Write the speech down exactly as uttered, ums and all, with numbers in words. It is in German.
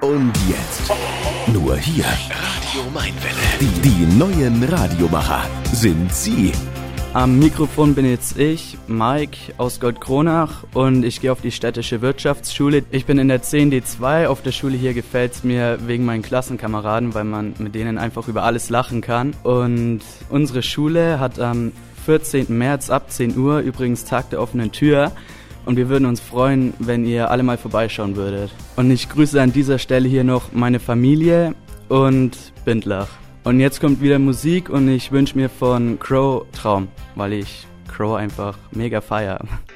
Und jetzt, nur hier, Radio Mainwelle. Die, die neuen Radiomacher sind sie. Am Mikrofon bin jetzt ich, Mike aus Goldkronach, und ich gehe auf die städtische Wirtschaftsschule. Ich bin in der zehn D zwei. Auf der Schule hier gefällt es mir wegen meinen Klassenkameraden, weil man mit denen einfach über alles lachen kann. Und unsere Schule hat am vierzehnten März ab zehn Uhr übrigens Tag der offenen Tür. Und wir würden uns freuen, wenn ihr alle mal vorbeischauen würdet. Und ich grüße an dieser Stelle hier noch meine Familie und Bindlach. Und jetzt kommt wieder Musik und ich wünsche mir von Crow Traum, weil ich Crow einfach mega feier.